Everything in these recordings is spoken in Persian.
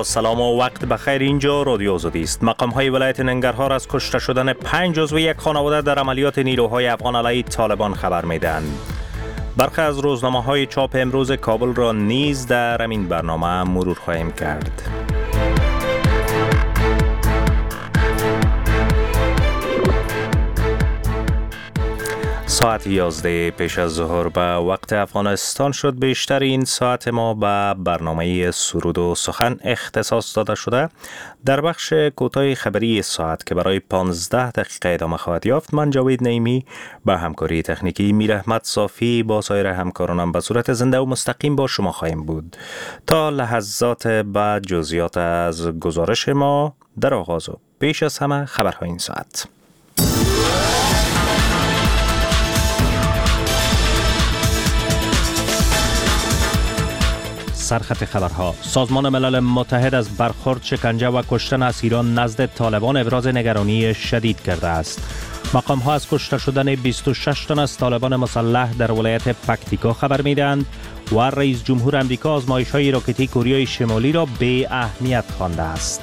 با سلام و وقت بخیر. اینجا رادیو آزادی است. مقام‌های ولایت ننگرهار از کشته شدن 5 عضو یک خانواده در عملیات نیروهای افغان علیه طالبان خبر میدهند. برخی از روزنامه‌های چاپ امروز کابل را نیز در همین برنامه مرور خواهیم کرد. ساعت 11 پیش از ظهر به وقت افغانستان شد. بیشتر این ساعت ما به برنامه سرود و سخن اختصاص داده شده. در بخش کوتاه خبری ساعت که برای 15 دقیقه ادامه خواهد یافت، من جاوید نعیمی به همکاری تکنیکی میر احمد صافی با سایر همکارانم به صورت زنده و مستقیم با شما خواهیم بود تا لحظات بعد. جزئیات از گزارش ما در آغاز و پیش از همه خبرهای این ساعت. سرخط خبرها: سازمان ملل متحد از برخورد، شکنجه و کشتن اسیران نزد طالبان ابراز نگرانی شدید کرده است. مقام ها از کشته شدن 26 تن از طالبان مسلح در ولایت پکتیکا خبر میدهند و رئیس جمهور امریکا آزمایش های راکتی کره شمالی را بی اهمیت خوانده است.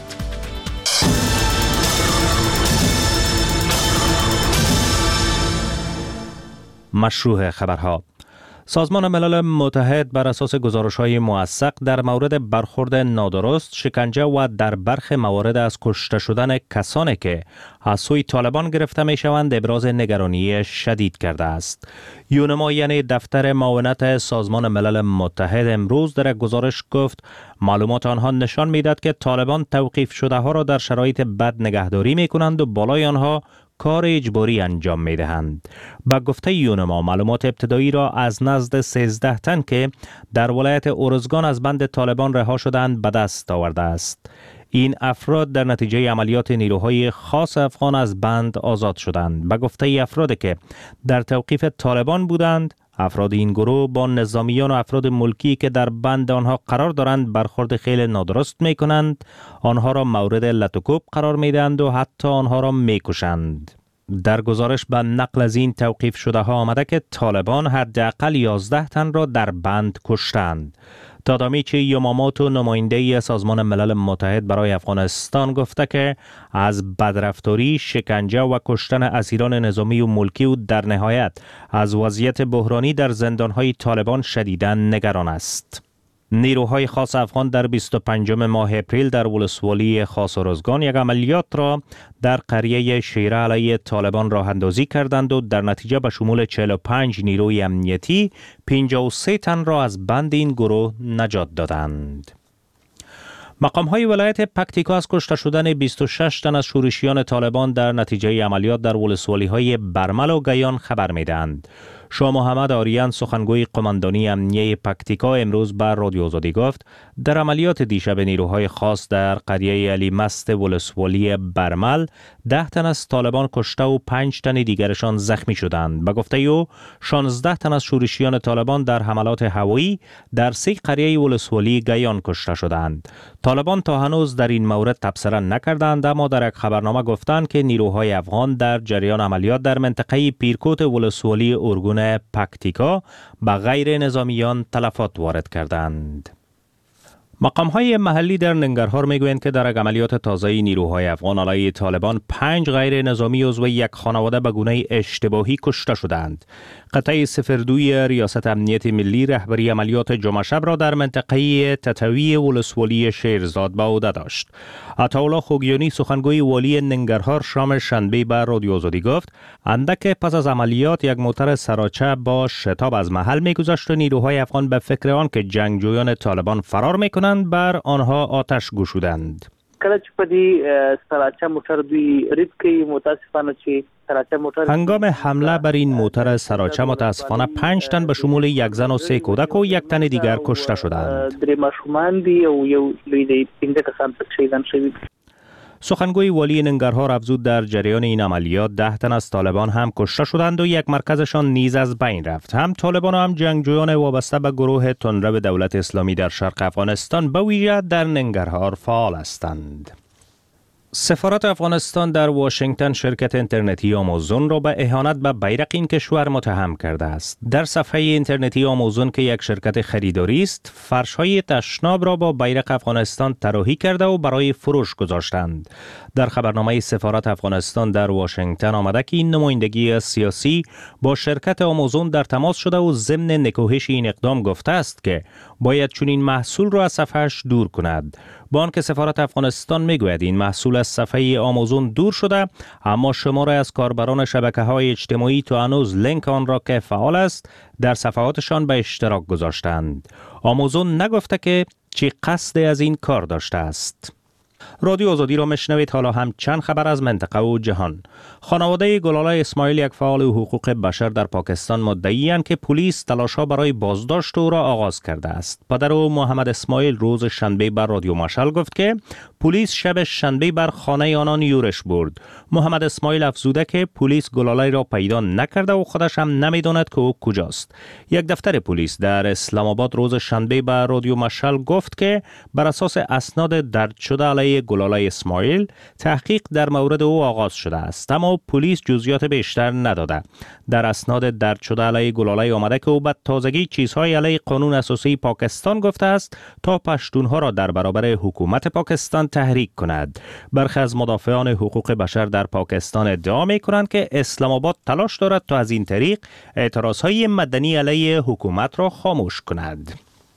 مشروع خبرها: سازمان ملل متحد بر اساس گزارش‌های موثق در مورد برخورد نادرست، شکنجه و در برخی موارد از کشته شدن کسانی که از سوی طالبان گرفته می‌شوند ابراز نگرانی شدید کرده است. یونما یعنی دفتر معاونت سازمان ملل متحد امروز در گزارش گفت معلومات آنها نشان می‌دهد که طالبان توقیف شده ها را در شرایط بد نگهداری می‌کنند و بالای آنها کار اجباری انجام می دهند. با گفته یونما معلومات ابتدایی را از نزد 13 تن که در ولایت اورزگان از بند طالبان رها شدند به دست آورده است. این افراد در نتیجه عملیات نیروهای خاص افغان از بند آزاد شدند. با گفته افرادی که در توقیف طالبان بودند، افراد این گروه با نظامیان و افراد ملکی که در بند آنها قرار دارند برخورد خیلی نادرست می کنند، آنها را مورد لطوکوب قرار می دهند و حتی آنها را می کشند. در گزارش به نقل از این توقیف شده ها آمده که طالبان حداقل 11 تن را در بند کشتند. تادامیچی یاماموتو نماینده سازمان ملل متحد برای افغانستان گفته که از بدرفتاری، شکنجه و کشتن اسیران نظامی و ملکی و در نهایت از وضعیت بحرانی در زندانهای طالبان شدیداً نگران است. نیروهای خاص افغان در 25 ماه اپریل در ولسوالی خاص اورزگان یک عملیات را در قریه شیره علیه طالبان راه اندازی کردند و در نتیجه به شمول 45 نیروی امنیتی 53 تن را از بند این گروه نجات دادند. مقام‌های ولایت پکتیکا از کشته شدن 26 تن از شورشیان طالبان در نتیجه عملیات در ولسوالی‌های برمل و گیان خبر می‌دهند. شاه محمد آریان سخنگوی قماندانی امنیه پکتیکا امروز بر رادیو آزادی گفت در عملیات دیشب نیروهای خاص در قریه علی مست ولسوالی برمل 10 تن از طالبان کشته و 5 تن دیگرشان زخمی شدند. به گفته او 16 تن از شورشیان طالبان در حملات هوایی در 3 قریه ولسوالی گیان کشته شدند. طالبان تا هنوز در این مورد تبصره نکردند، اما در یک خبرنامه گفتند که نیروهای افغان در جریان عملیات در منطقه پیرکوت ولسوالی ارگون پکتیکا به غیر نظامیان تلفات وارد کردند. مقام‌های محلی در ننگرهار میگویند که در عملیات تازه نیروهای افغان علیه طالبان 5 غیر نظامی عضو یک خانواده به گونه اشتباهی کشته شدند. قطعه 02 ریاست امنیت ملی رهبری عملیات جمعه شب را در منطقه تتوی ولسوالی شیرزاد به عهده داشت. عطاالله خوگیانی سخنگوی والی ننگرهار شام شنبه بر رادیو آزادی گفت اندک پس از عملیات یک موتر سراچه با شتاب از محل میگذشت و نیروهای افغان به فکر آن که جنگجویان طالبان فرار میکنند بر آنها آتش گشودند. کله چې په دې سراچه موټر دوی ریب کوي متاسفانه چې سراچه موټر هنگام حمله بر این موتر سراچه متاسفانه 5 تن به شمول یک زن و 3 کودک و یک تن دیگر کشته شدند. درې ماشومان دي او یو لوی دی 15 کسان پکې شهیدان شوي. سخنگوی والی ننگرهار افزود در جریان این عملیات 10 تن از طالبان هم کشته شدند و یک مرکزشان نیز از بین رفت. هم طالبان و هم جنگجویان وابسته به گروه تندرو دولت اسلامی در شرق افغانستان به ویژه در ننگرهار فعال هستند. سفارت افغانستان در واشنگتن شرکت اینترنتی آمازون را به اهانت به بیرق این کشور متهم کرده است. در صفحه اینترنتی آمازون که یک شرکت خریداری است، فرش‌های تشناب را با بیرق افغانستان طراحی کرده و برای فروش گذاشتند. در خبرنامه سفارت افغانستان در واشنگتن آمده که این نمایندگی سیاسی با شرکت آمازون در تماس شده و ضمن نکوهش این اقدام گفته است که باید چنین محصول را از صفحه‌اش دور کند. با آنکه سفارت افغانستان میگوید این محصول از صفحه آمازون دور شده، اما شماره از کاربران شبکه‌های اجتماعی تا هنوز لینک آن را که فعال است در صفحاتشان به اشتراک گذاشتند. آمازون نگفته که چی قصد از این کار داشته است. رادیو آزادی را میشنوید. حالا هم چند خبر از منطقه و جهان. خانواده گلاله اسماعیل، یک فعال حقوق بشر در پاکستان، مدعی‌اند که پلیس تلاش‌ها برای بازداشت او را آغاز کرده است. پدر او محمد اسماعیل روز شنبه بر رادیو مشعل گفت که پلیس شب شنبه بر خانه آنان یورش برد. محمد اسماعیل افزوده که پلیس گلاله را پیدا نکرده و خودش هم نمی‌داند که او کجاست. یک دفتر پلیس در اسلام آباد روز شنبه بر رادیو مشعل گفت که بر اساس اسناد درج شده علیه گلاله اسماعیل تحقیق در مورد او آغاز شده است، اما پلیس جزئیات بیشتر نداده. در اسناد درج شده علیه گلاله آمده که او به تازگی چیزهای علیه قانون اساسی پاکستان گفته است تا پشتونها را در برابر حکومت پاکستان تحریک کند. برخی از مدافعان حقوق بشر در پاکستان ادعا می‌کنند که اسلام آباد تلاش دارد تا از این طریق اعتراضهای مدنی علیه حکومت را خاموش کند.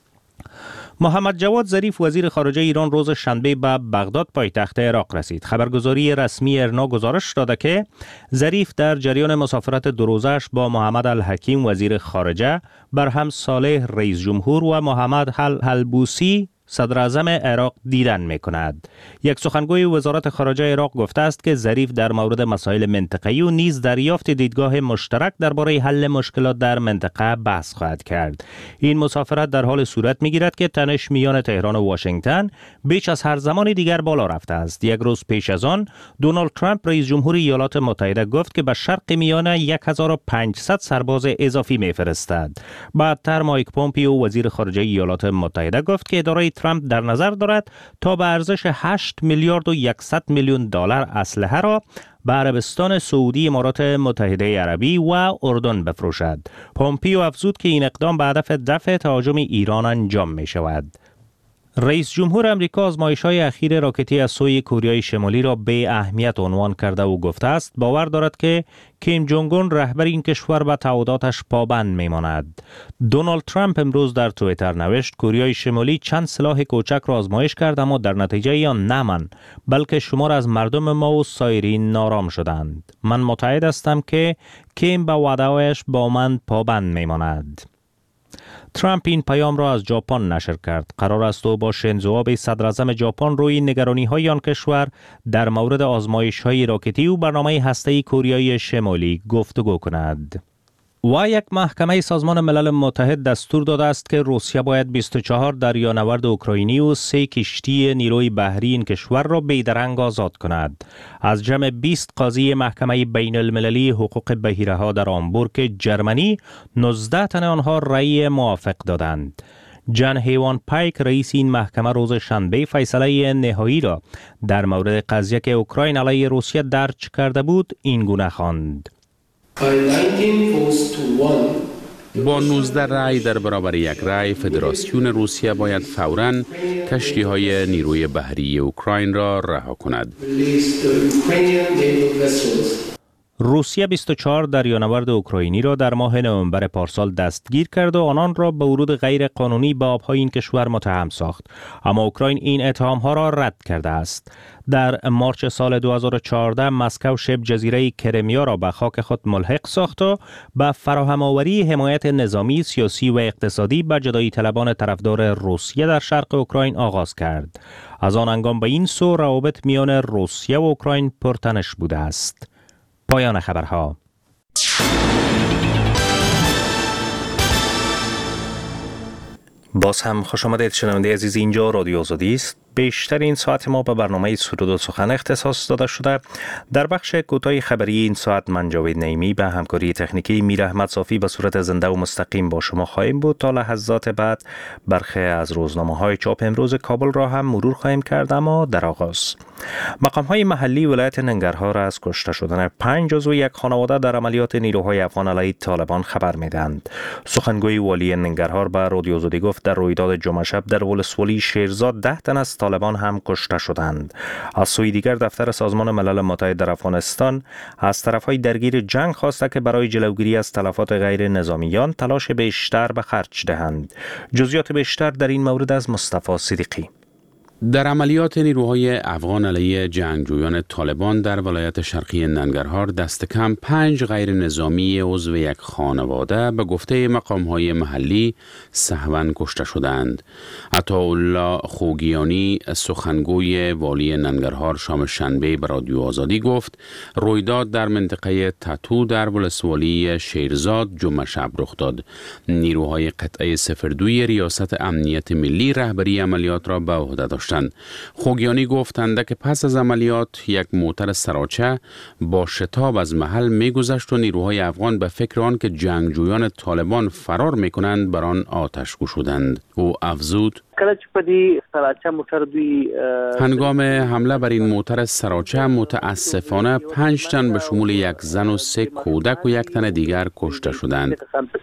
محمد جواد ظریف وزیر خارجه ایران روز شنبه به بغداد پایتخت عراق رسید. خبرگزاری رسمی ارنا گزارش داده که ظریف در جریان مسافرت دو روزه‌اش با محمد الحکیم وزیر خارجه، برهم صالح رئیس جمهور و محمد البوسی صدر اعظم عراق دیدن می کند. یک سخنگوی وزارت خارجه عراق گفته است که ظریف در مورد مسائل منطقه‌ای و نیز دریافت دیدگاه مشترک درباره حل مشکلات در منطقه بحث خواهد کرد. این مسافرت در حال صورت می گیرد که تنش میان تهران و واشنگتن بیش از هر زمان دیگر بالا رفته است. یک روز پیش از آن دونالد ترامپ رئیس جمهور ایالات متحده گفت که به شرق میانه 1500 سرباز اضافی می‌فرستد. بعدتر مایک پومپیو وزیر خارجه ایالات متحده گفت که اداره ترامپ در نظر دارد تا به ارزش 8 میلیارد و 100 میلیون دلار اسلحه را به عربستان سعودی، امارات متحده عربی و اردن بفروشد. پومپیو افزود که این اقدام به هدف دفع تهاجم ایران انجام می شود. رئیس جمهور امریکا آزمایش‌های اخیر راکتی از سوی کره شمالی را بی اهمیت عنوان کرده و گفته است باور دارد که کیم جونگ اون رهبر این کشور به تعهداتش پابند میماند. دونالد ترامپ امروز در توییتر نوشت کره شمالی چند سلاح کوچک را آزمایش کرد اما در نتیجه آن نه من بلکه شمار از مردم ما و سایرین نارام شدند. من متعهد هستم که کیم به وعده‌هایش با من پابند میماند. ترامپ این پیام را از ژاپن نشر کرد. قرار است او با شینزو آبه صدر اعظم ژاپن روی نگرانی‌های آن کشور در مورد آزمایش‌های راکتی و برنامه هسته‌ای کره شمالی گفتگو کند. و یک محکمه سازمان ملل متحد دستور داده است که روسیه باید 24 دریانورد اوکراینی و 3 کشتی نیروی بحری این کشور را بیدرنگ آزاد کند. از جمع 20 قاضی محکمه بین المللی حقوق بحیره‌ها در آمبورگ جرمنی 19 تن آنها رأی موافق دادند. جان هیوان پایک رئیس این محکمه روز شنبه فیصله نهایی را در مورد قضیه که اوکراین علیه روسیه درج کرده بود این گونه خواند: با 19 رأی در برابر یک رأی فدراسیون روسیه باید فوراً کشتی‌های نیروی بحری اوکراین را رها کند. روسیه 24 دریانورد اوکراینی را در ماه نوامبر پارسال دستگیر کرد و آنان را به ورود غیر قانونی به آبهای این کشور متهم ساخت، اما اوکراین این اتهام‌ها را رد کرده است. در مارچ سال 2014 مسکو شبه جزیره کرمیا را به خاک خود ملحق ساخت و به فراهم‌آوری حمایت نظامی، سیاسی و اقتصادی به جدایی طلبان طرفدار روسیه در شرق اوکراین آغاز کرد. از آن هنگام به این سو روابط میان روسیه و اوکراین پرتنش بوده است. پایان خبرها. باز هم خوش آمدید شنونده عزیز، اینجا رادیو آزادی است. بیشتر این ساعت ما به برنامه سرود و سخن اختصاص داده شده. در بخش کوتاه خبری این ساعت من جاوید نعیمی به همکاری تکنیکی میر احمد صافی به صورت زنده و مستقیم با شما خواهیم بود. تا لحظات بعد برخی از روزنامه‌های چاپ امروز کابل را هم مرور خواهیم کرد، اما در آغاز مقام‌های محلی ولایت ننگرهار از کشته شدن 5 عضو یک خانواده در عملیات نیروهای افغان علیه طالبان خبر می‌دهند. سخنگوی والی ننگرهار به رادیو آزادی گفت در رویداد جمعه شب در ولسوالی شیرزاد 10 تن از طالبان هم کشته شدند. از سوی دیگر دفتر سازمان ملل متحد در افغانستان از طرف‌های درگیر جنگ خواسته که برای جلوگیری از تلفات غیر نظامیان تلاش بیشتر به خرج دهند. جزئیات بیشتر در این مورد از مصطفی صدیقی. در عملیات نیروهای افغان علیه جنگجویان طالبان در ولایت شرقی ننگرهار دست کم 5 غیر نظامی عضو یک خانواده به گفته مقام‌های محلی سهواً کشته شدند. عطاالله خوگیانی سخنگوی والی ننگرهار شام شنبه به رادیو آزادی گفت رویداد در منطقه تتو در ولسوالی شیرزاد جمعه شب رخ داد. نیروهای قطعه 02 ریاست امنیت ملی رهبری عملیات را به عهده داشتند. خوگیانی گفتند که پس از عملیات یک موتر سراچه با شتاب از محل می‌گذشت و نیروهای افغان به فکر آن که جنگجویان طالبان فرار می‌کنند بر آن آتش گشودند. او افزود هنگام حمله بر این موتر سراچه متاسفانه 5 تن به شمول یک زن و 3 کودک و 1 تن دیگر کشته شدند.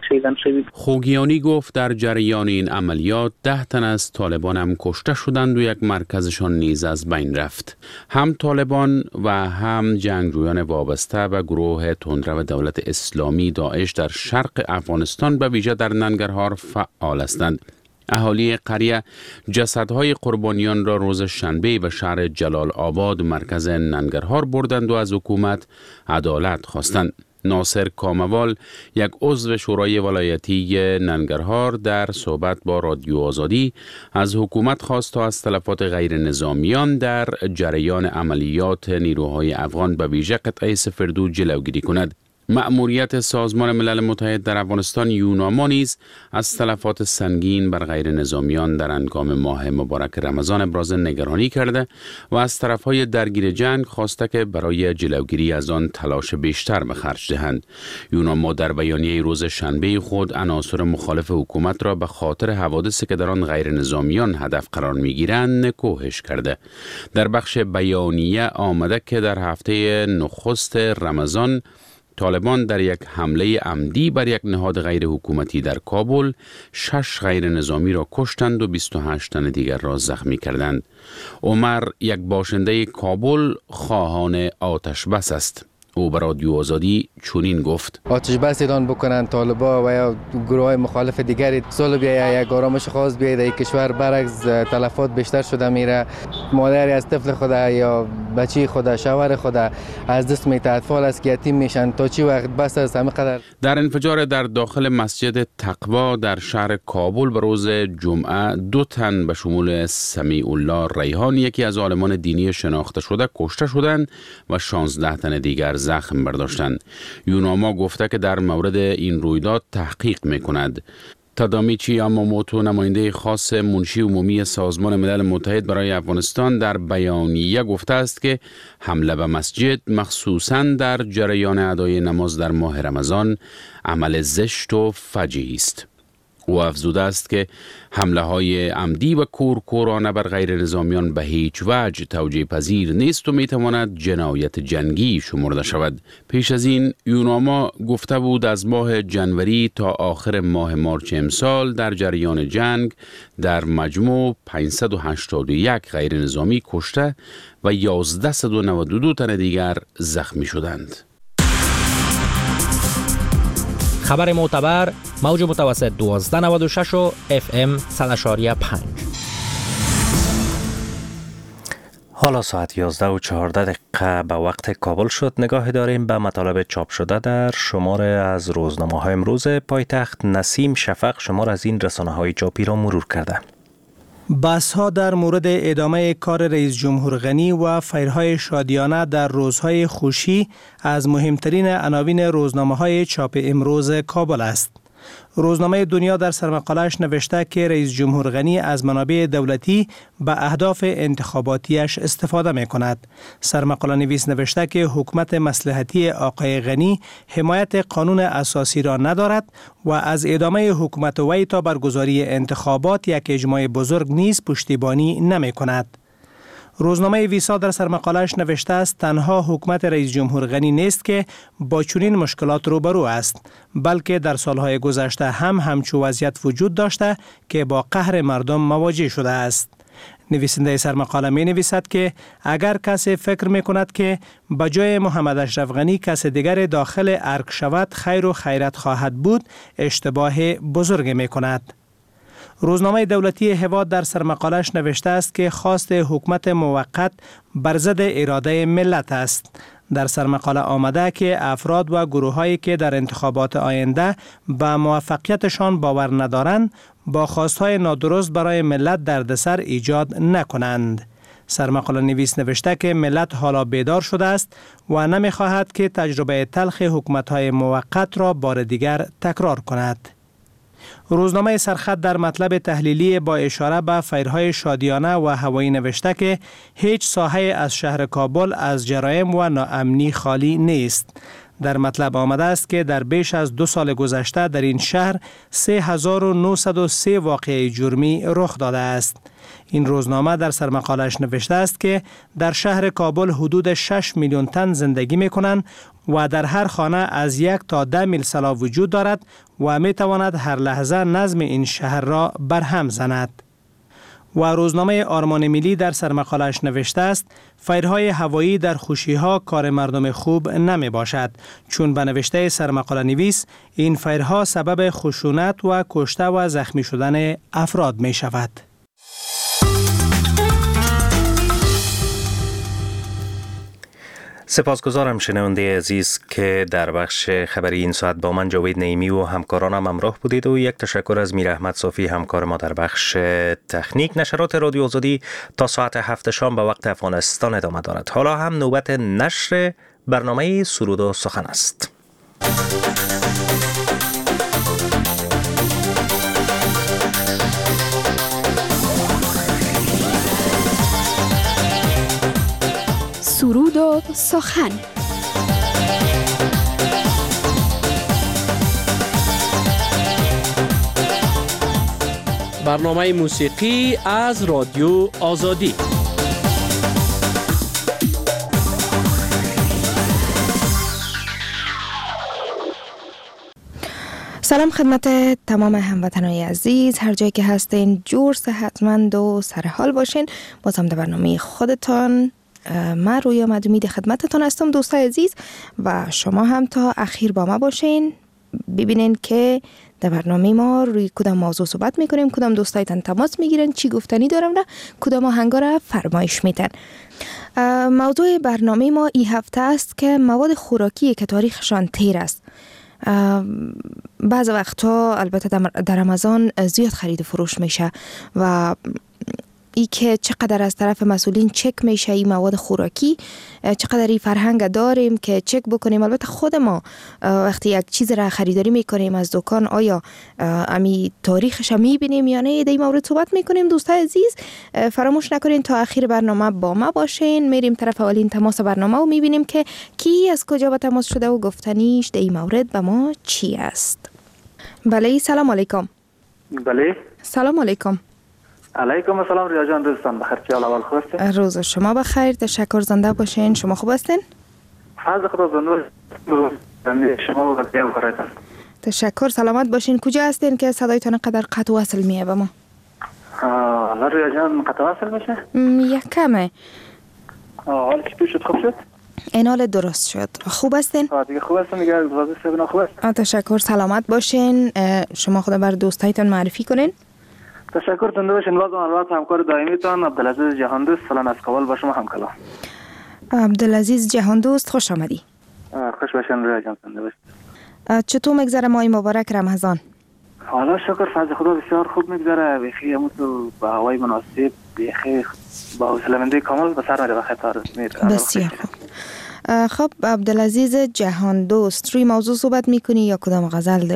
خوگیانی گفت در جریان این عملیات 10 تن از طالبان هم کشته شدند و یک مرکزشان نیز از بین رفت. هم طالبان و هم جنگجویان وابسته به گروه تندرو دولت اسلامی داعش در شرق افغانستان به ویژه در ننگرهار فعال هستند. اهالی قریه جسدهای قربانیان را روز شنبه به شهر جلال آباد مرکز ننگرهار بردند و از حکومت عدالت خواستند. ناصر کاموال یک عضو شورای ولایتی ننگرهار در صحبت با رادیو آزادی از حکومت خواست تا از تلفات غیر نظامیان در جریان عملیات نیروهای افغان به ویژه قطعه 02 جلوگیری کند. مأموریت سازمان ملل متحد در افغانستان یوناما نیز از تلفات سنگین بر غیر نظامیان در هنگام ماه مبارک رمضان ابراز نگرانی کرده و از طرفهای درگیر جنگ خواسته که برای جلوگیری از آن تلاش بیشتر به خرج دهند. یوناما در بیانیه روز شنبه خود عناصر مخالف حکومت را به خاطر حوادثی که در آن غیر نظامیان هدف قرار می‌گیرند نکوهش کرده. در بخش بیانیه آمده که در هفته نخست رمضان طالبان در یک حمله عمدی بر یک نهاد غیر حکومتی در کابل 6 غیر نظامی را کشتند و 28 تن دیگر را زخمی کردند. عمر یک باشنده کابل خواهان آتش بس است. او به رادیو آزادی چنین گفت: آتش بس اعلان بکنن طالبا و یا گروه‌های مخالف دیگری صلح بیاید، یک آرامش خاص بیاید در کشور، برعکس تلفات بیشتر شده میره. مادری از طفل خدا یا بچی خدا، شوهر خدا از دست میته، اطفال است که یتیم میشن. تا چی وقت بس است همه قدر. در انفجار در داخل مسجد تقوا در شهر کابل به روز جمعه 2 تن به شمول سمیع الله ریحان یکی از عالمان دینی شناخته شده کشته شدند و 16 تن دیگر زخم برداشتند. یوناما گفته که در مورد این رویداد تحقیق میکند. تادامیچی یاماموتو نماینده خاص منشی عمومی سازمان ملل متحد برای افغانستان در بیانیه گفته است که حمله به مسجد مخصوصاً در جریان ادای نماز در ماه رمضان عمل زشت و فجیع است. او افزوده است که حمله های عمدی و کورکورانه بر غیر نظامیان به هیچ وجه توجیه پذیر نیست و میتواند جنایت جنگی شمرده شود. پیش از این یوناما گفته بود از ماه جنوری تا آخر ماه مارچ امسال در جریان جنگ در مجموع 581 غیر نظامی کشته و 1192 تن دیگر زخمی شدند. خبر معتبر موج متوسط 1296 و FM 100.5. حالا ساعت 11:14 به وقت کابل شد. نگاه داریم به مطالب چاپ شده در شمار از روزنامه‌های امروز پایتخت. نسیم شفق شمار از این رسانه‌های چاپی را مرور کرده. بحث‌ها در مورد ادامه کار رئیس جمهور غنی و فیرهای شادیانه در روزهای خوشی از مهمترین عناوین روزنامه‌های چاپ امروز کابل است. روزنامه دنیا در سرمقاله‌اش نوشته که رئیس جمهور غنی از منابع دولتی به اهداف انتخاباتیش استفاده می کند. سرمقاله نویس نوشته که حکومت مصلحتی آقای غنی حمایت قانون اساسی را ندارد و از ادامه حکومت وی تا برگزاری انتخابات یک اجماع بزرگ نیز پشتیبانی نمی کند. روزنامه ویسا در سرمقاله‌اش نوشته است تنها حکومت رئیس جمهور غنی نیست که با چنین مشکلات روبرو است، بلکه در سالهای گذشته هم همچو وضعیت وجود داشته که با قهر مردم مواجه شده است. نویسنده سرمقاله می نویسد که اگر کسی فکر می کند که به جای محمد اشرف غنی کسی دیگر داخل ارگ شود خیر و خیرت خواهد بود، اشتباه بزرگ می کند. روزنامه دولتی هواد در سرمقاله‌اش نوشته است که خواست حکومت موقت بر ضد اراده ملت است. در سرمقاله آمده که افراد و گروه‌هایی که در انتخابات آینده به موفقیتشان باور ندارند با خواستهای نادرست برای ملت دردسر ایجاد نکنند. سرمقاله نویس نوشته که ملت حالا بیدار شده است و نمی‌خواهد که تجربه تلخ حکومت‌های موقت را بار دیگر تکرار کند. روزنامه سرخط در مطلب تحلیلی با اشاره به فیرهای شادیانه و هوایی نوشته که هیچ ساحه از شهر کابل از جرایم و ناامنی خالی نیست. در مطلب آمده است که در بیش از 2 سال گذشته در این شهر 3903 واقعه جرمی رخ داده است. این روزنامه در سرمقاله‌اش نوشته است که در شهر کابل حدود 6 میلیون تن زندگی می‌کنند و در هر خانه از 1 تا 10 میل سلاح وجود دارد و می‌تواند هر لحظه نظم این شهر را برهم زند. و روزنامه آرمان ملی در سرمقاله‌اش نوشته است فیرهای هوایی در خوشی‌ها کار مردم خوب نمی باشد، چون به نوشته سرمقاله نویس این فیرها سبب خشونت و کشته و زخمی شدن افراد می شود. سپاسگزارم شنونده عزیز که در بخش خبری این ساعت با من جاوید نعیمی و همکارانم همراه بودید و یک تشکر از میر احمد صافی همکار ما در بخش تکنیک. نشرات رادیو آزادی تا ساعت 7 شام به وقت افغانستان ادامه دارد. حالا هم نوبت نشر برنامه سرود و سخن است. سرود و سخن. برنامه موسیقی از رادیو آزادی. سلام خدمت تمام هموطنان عزیز، هر جایی که هستین جور صحتمند و سرحال باشین. بازم در برنامه خودتان من رویا مدومید خدمتتان هستم دوستای عزیز و شما هم تا اخیر با ما باشین، ببینین که در برنامه ما روی کدام موضوع صحبت میکنیم، کدام دوستایتان تماس میگیرن، چی گفتنی دارم نه، کدام آهنگا را فرمایش میدن. موضوع برنامه ما این هفته است که مواد خوراکی که تاریخشان تیر است. بعض وقتا البته در رمضان زیاد خرید و فروش میشه و ای که چقدر از طرف مسئولین چک میشه این مواد خوراکی، چقدر این فرهنگ داریم که چک بکنیم. البته خود ما وقتی یک چیز را خریداری میکنیم از دکان آیا امی تاریخش میبینیم یا نه، در این مورد صحبت میکنیم. دوستای عزیز فراموش نکنین تا آخر برنامه با ما باشین. میریم طرف اولین تماس برنامه و میبینیم که کی از کجا به تماس شده و گفتنیش در این مورد به ما چی است. بله سلام علیکم. بله سلام علیکم. علیکم السلام ریا جان، روزتان بخیر. چه احوال خوب است؟ روز شما بخیر، تشکر، زنده باشین. شما خوب هستین؟ فضل خدا زنده شما و بقیه بخیرتان. تشکر، سلامت باشین. کجا هستین که صدایتان قدر قطع وصل میه به ما؟ الله ریا جان قطع وصل میشه؟ یک کمه. حال چطور شد؟ خوب شد؟ این حال درست شد. خوب هستین؟ دیگه خوب هستم دیگه. وضع صحبنا خوب است؟ تشکر، سلامت باشین. شما خدا بر دوستایتان معرفی کنین. تشکر، زنده باشین. باز البته همکار دائمیتان عبدالعزیز جهاندوست فلان از کابل با شما همکلام. عبدالعزیز جهاندوست خوش آمدی. خوش باشین ریا جان، زنده باشین. چطور میگذره ماه مبارک رمضان؟ حالا شکر فضل خدا بسیار خوب میگذره. بخیر همون با هوای مناسب، بخیر با حوصله‌مندی کامل به سر میره و خطر میره. بسیار خوب. خب عبدالعزیز جهاندوست روی موضوع صحبت میکنی یا کدام غزل داری؟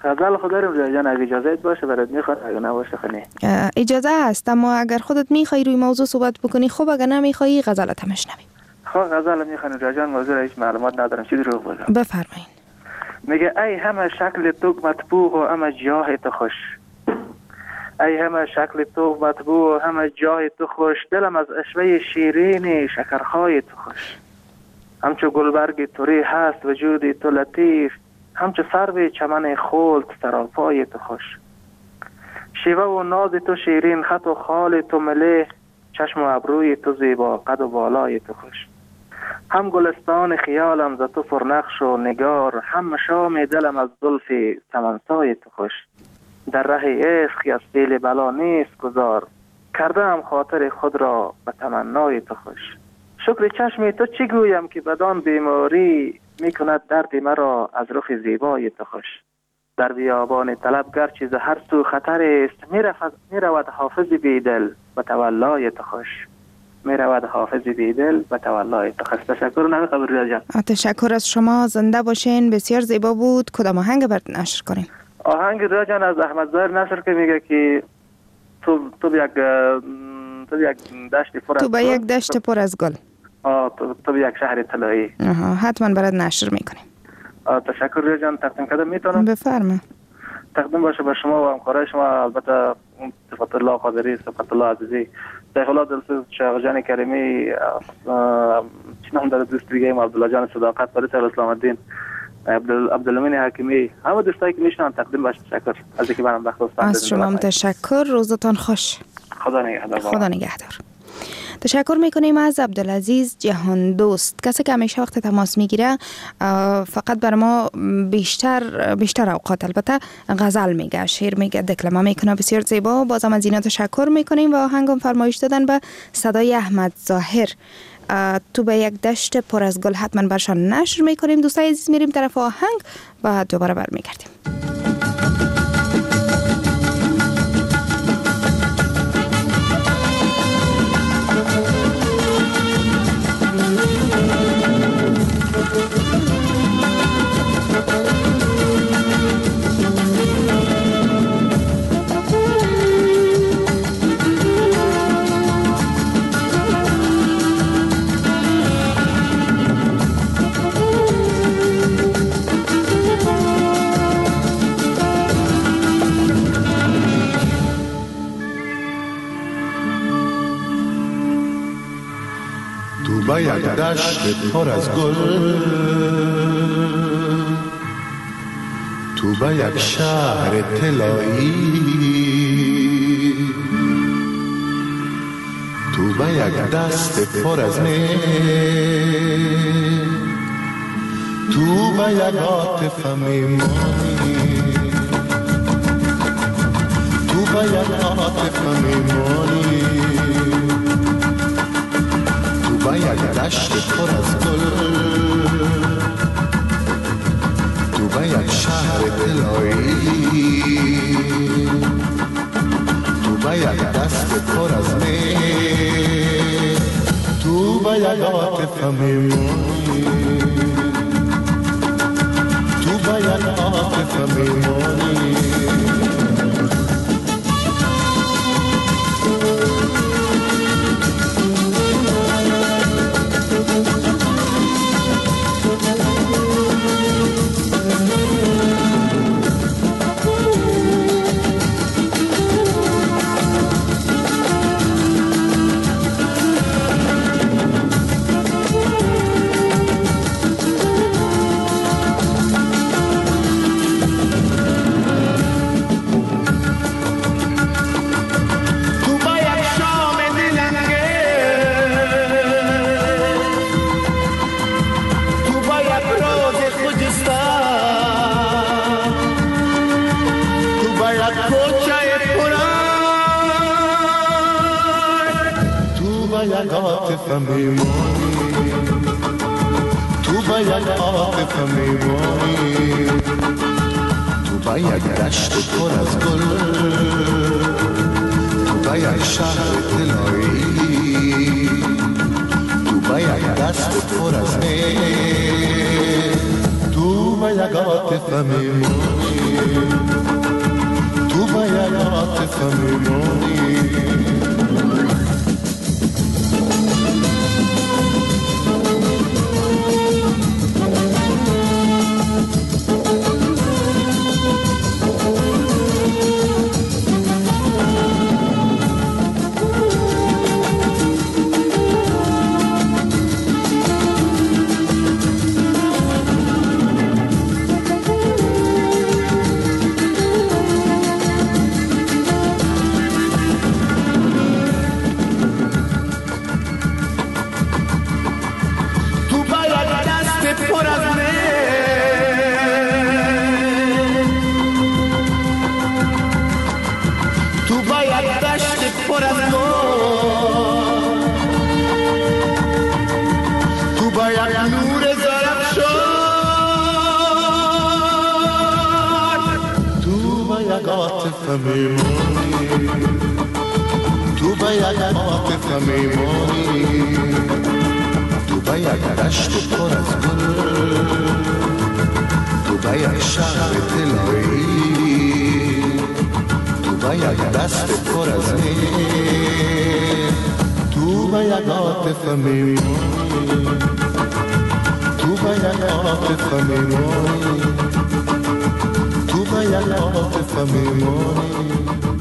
غزل خود داریم ریا جان، اگه اجازه باشه برات میخواد، اگه نباشه خنی. اجازه هست، اما اگر خودت میخوای روی موضوع صحبت بکنی خوب، اگر نمیخوای غزلت هم بشنویم. خب غزل میخوانی ریا جان، موضوع هیچ معلومات ندارم، چی دروغ بگم. بفرمایید. میگه ای همه شکل تو مطبوع و همه جاه تو خوش، ای همه شکل تو مطبوع و همه جاه تو خوش، دلم از عشوه شیرین شکرخای تو خوش. همچو گلبرگ توری هست وجود تو لطیف، همچو سرو چمن خلد سراپای تو خوش. شیوه و ناز تو شیرین، خط و خال تو ملیح، چشم و ابروی تو زیبا، قد و بالای تو خوش. هم گلستان خیالم ز تو پرنقش و نگار، هم مشام دلم از زلف سمنسای تو خوش. در ره عشق از سیل بلا نیست گذار، کردم خاطر خود را به تمنای تو خوش. شکر چشم تو چی گویم که بدان بیماری، میکند درد مرا از رخ زیبای تو خوش. در بیابان طلب گرچه ز هر سو خطر است، میرود حافظ بیدل به تولای تو خوش. میرود حافظ بیدل به تولای تو خوش. تشکر نمی خبر ریا جان. تشکر از شما، زنده باشین. بسیار زیبا بود. کدام آهنگ برات نشر کنیم؟ آهنگ ریا جان از احمد ظاهر نصر که میگه که تو به یک دشت پر از گل. تو به یک شهر طلایی. حتما برات نشر میکنیم. تشکر ریا جان. تقدیم کردم میتونم؟ بفرما. تقدیم باشه به شما و همکارای شما، البته صفت الله قادری، صفت الله عزیزی، شیخ الله دلسوز، شیخ جان کریمی، چی نام داره دوست دیگه ما، عبدالله جان صداقت، فریس اسلام الدین، عبدالامین حکیمی، همه دوستایی که میشنن تقدیم باشه. تشکر از اینکه برام وقت گذاشتید. از شما هم تشکر. روزتان خوش. خدا نگهدار. خدا نگهدار. تشکر میکنیم از عبدالعزیز جهان دوست، کسی که همیشه وقت تماس میگیره، فقط بر ما بیشتر اوقات البته غزل میگه، شعر میگه، دکلمه میکنه، بسیار زیبا. بازم از اینا تشکر میکنیم و آهنگم فرمایش دادن به صدای احمد ظاهر. تو به یک دشت پر از گل حتما برشان نشر میکنیم. دوستای عزیز میریم طرف آهنگ و دوباره برمیگردیم. با یک دشت پر از گل، تو با یک شهر طلایی، تو با یک دست پر از مه، تو با یک عاطفه میمانی، تو با یک عاطفه میمانی، با یک دشت پر از گل، تو با یک شهر طلایی، تو با یک دست پر از می، تو با یک عاطفه میمانی، تو با یک عاطفه میمانی. تو با یک عاطفه میمانی، تو با یک دشت پر از گل، تو با یک شهر طلایی، تو با یک دست پر از می، تو با یک عاطفه میمونی، تو به یک عاطفه میمونی. تو به یک عاطفه میمانی، تو به یک دشت پر از گل، تو به یک شهر طلایی، تو به یک دست پر از میر. تو به یک عاطفه میمانی، تو به یک عاطفه میمانی، تو به یک عاطفه میمانی.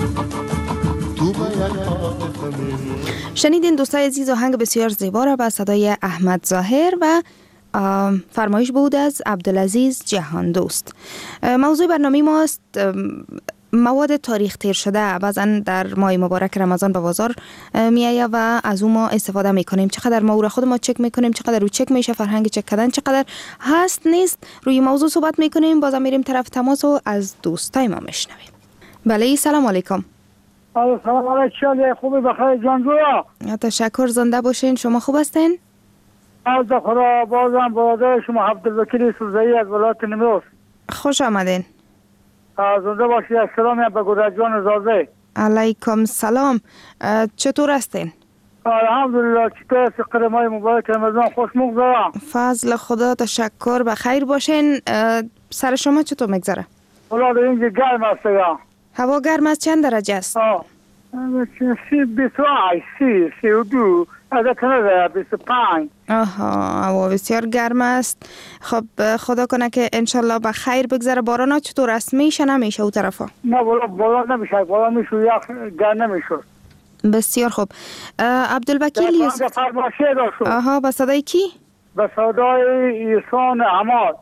شنیدین دوستای عزیز آهنگ بسیار زیبا را با صدای احمد ظاهر و فرمایش بود از عبدالعزیز جهان دوست. موضوع برنامه ماست مواد تاریخ تیر شده. بعضا در ماه مبارک رمضان به بازار میآید و از اون ما استفاده میکنیم. چقدر ما او را خود ما چک میکنیم، چقدر رو چک میشه، فرهنگ چک کردن چقدر هست نیست، روی موضوع صحبت میکنیم. بازم میریم طرف تماس و از دوستای ما میشنویم. بله سلام علیکم. سلام علیکم. خوبی بخیر جان جویا؟ تشکر، زنده باشین. شما خوب هستین؟ از خدا. بازم برادر شما عبدالوکیل سوزایی از ولایت نیمروز. خوش آمدین. زنده باشی. السلام به گودرز جان زازه. علیکم سلام. چطور هستین؟ الحمدلله. چطور فقر ماه مبارک رمضان خوش مگذره؟ فضل خدا، تشکر. بخیر باشین. سر شما چطور میگذره؟ والله در اینجا گرم است. یا هوا گرم است. چند درجه است؟ 28 32 از کنه 25. آها، هوا بسیار گرم است. خب خدا کنه که انشالله به خیر بگذره. باران ها چطور است؟ میشه نمیشه او طرفا؟ نه والله باران نمیشه. باران میشه یخ گرم نمیشه. بسیار خوب. عبدالوکیل یوسف. آها، با صدای کی؟ با صدای احسان عماد.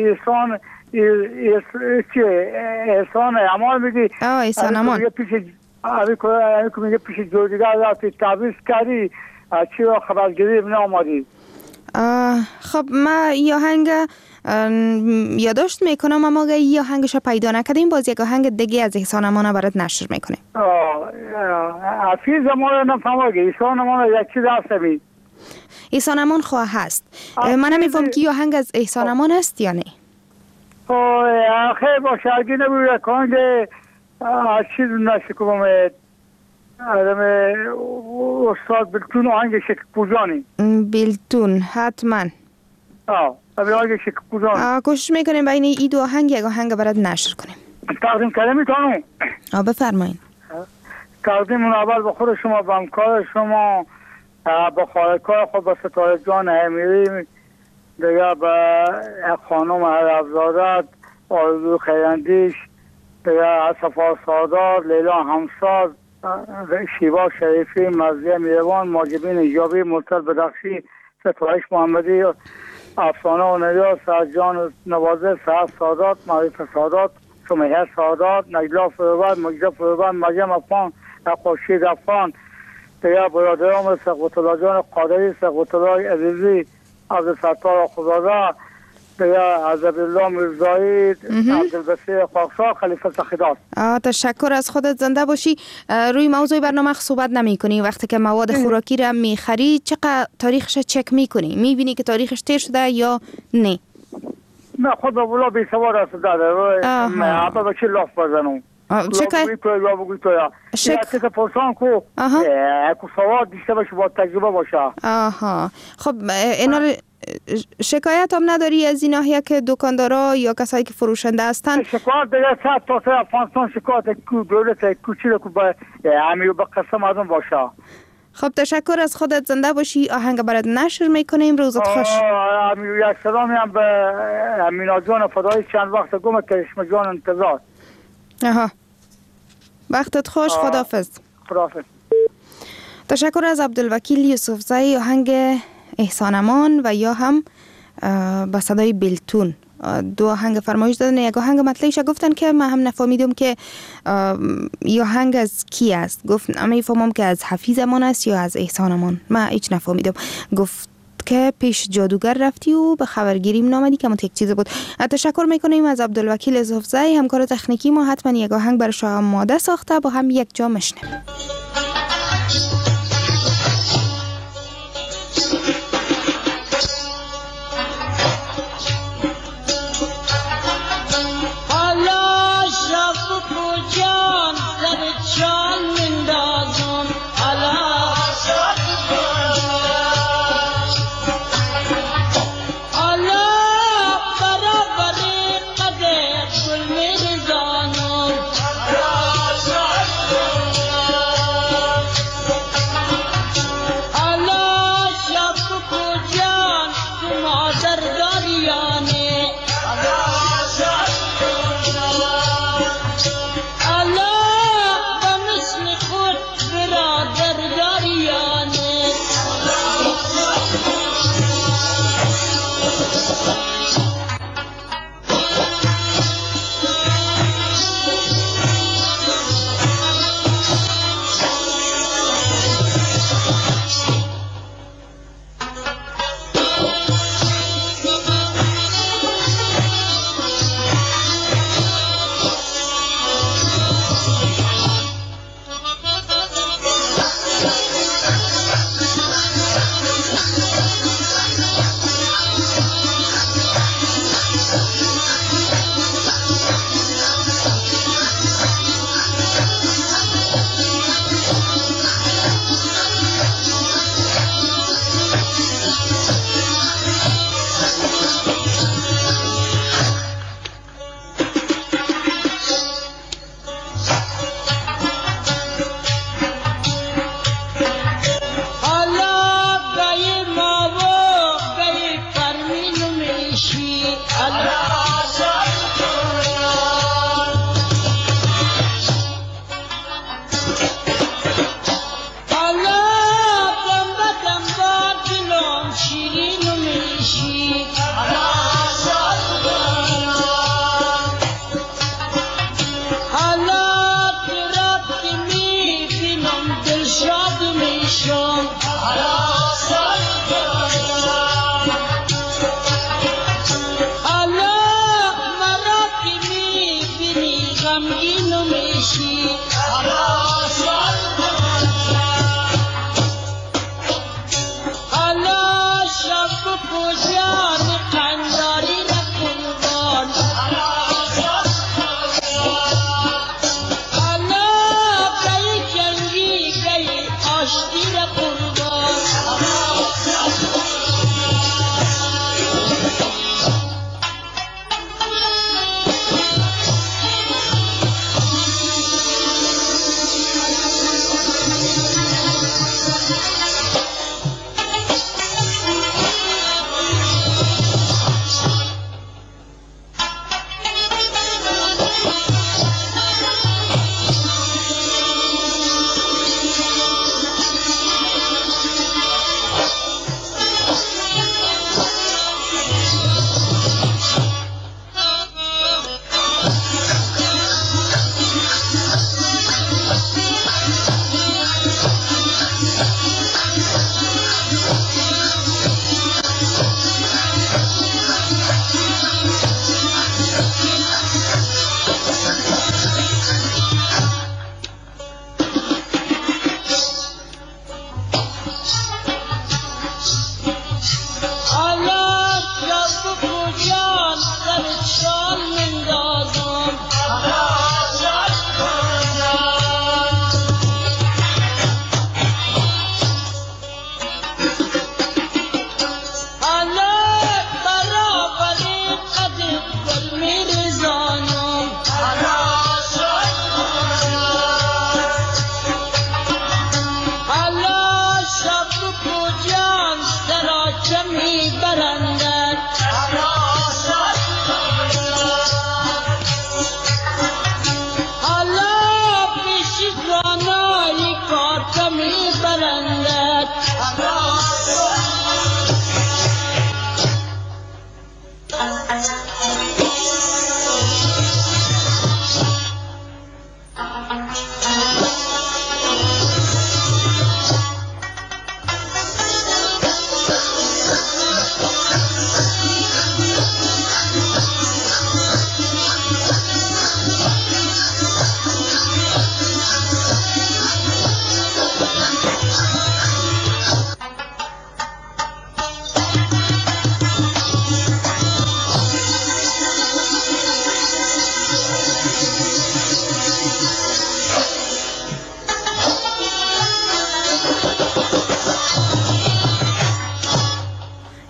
احسان عماد میگی؟ احسان عماد. که میگه پیش جوردیگر رفتی تعویض کردی چی را خبرگیری بنا آمدی؟ خب ما یه آهنگ یادداشت میکنم، اما اگه یه آهنگش پیدا نکردیم باز یک آهنگ دیگه از احسان عماد برات نشر میکنیم. حفیظ ما رو نفهمه که احسان عماد یک چیز هست بید احسان عماد خواه هست. من نمیفهم که یه آهنگ از احسان عماد است یا نه. خیلی باشه. اگه نبوید کنگه چیز نشکومه استاد بلتون آهنگ شک پوزانی. بلتون حتما. آهنگ شک پوزانی. کوشش میکنیم بین این دو آهنگ یک آهنگ برات نشر کنیم. تقدیم کنم میتونم؟ بفرمایید. تقدیم اول به خود شما، به همکار شما، به خالقای خود، به ستاره جان امیری، دیگه به خانم افزادت، آرزو خیراندیش، دیگه صفا سادات، لیلا همساز، شیوا شریفی، مزیه میروان، ماجبین ایجابی، مرتضی بدخشی، ستایش محمدی، افسانه و نریاز، سرجان نوازه، سعد سادات، معرف سادات، سمیه سادات، نجلا فروبر، مجده فروبر، مریم افغان، خورشید افغان، دیگه برادرام سقوط الله جان قادری، سقوط الله عزیزی، عبدالستار خدادا، دیگه عزبالله مرزایی، عبدالبصیر خاکسار، خلیفه سخیدات. تشکر از خودت. زنده باشی. روی موضوع برنامه صحبت نمی کنی. وقتی که مواد خوراکی را می خری چقدر تاریخش چک می کنی؟ می بینی که تاریخش تیر شده یا نه؟ نه خود به بلا بی سوار است داده. من به چی لاف بزنم؟ شکایت پرسان کو سواد دیشته باشه با تجربه باشه. آها خب اینا شکایت هم نداری از این ناحیه که دکاندارا یا کسایی که فروشنده هستن؟ شکایت دیگه صد تا افغانستان شکایت کو دولت کوچیک کو به همین به قسم ازم باشه. خب تشکر از خودت، زنده باشی. آهنگ برات نشر میکنیم. روزت خوش. یک سلامی هم به امینا جان فدای چند وقت گم کرشم جان انتظار. آها وقتت خوش. خداحافظ. خداحافظ. تشکر از عبدالوکیل یوسفزئی. آهنگ احسان امان و یا هم با صدای بلتون دو آهنگ فرمایش دادن. یک آهنگ مطلعیش گفتن که من هم نفهمیدم که یا آهنگ از کی است. گفت اما میفهمم که از حفیظ امان است یا از احسان امان. من هیچ نفهمیدم. گفت که پیش جادوگر رفتی و به خبرگیریم نامدی که یک چیز بود. تشکر میکنیم از عبدالوکیل یوسفزئی همکار تکنیکی ما. حتما یک آهنگ برای شما آماده ساخته، با هم یک جا میشنویم.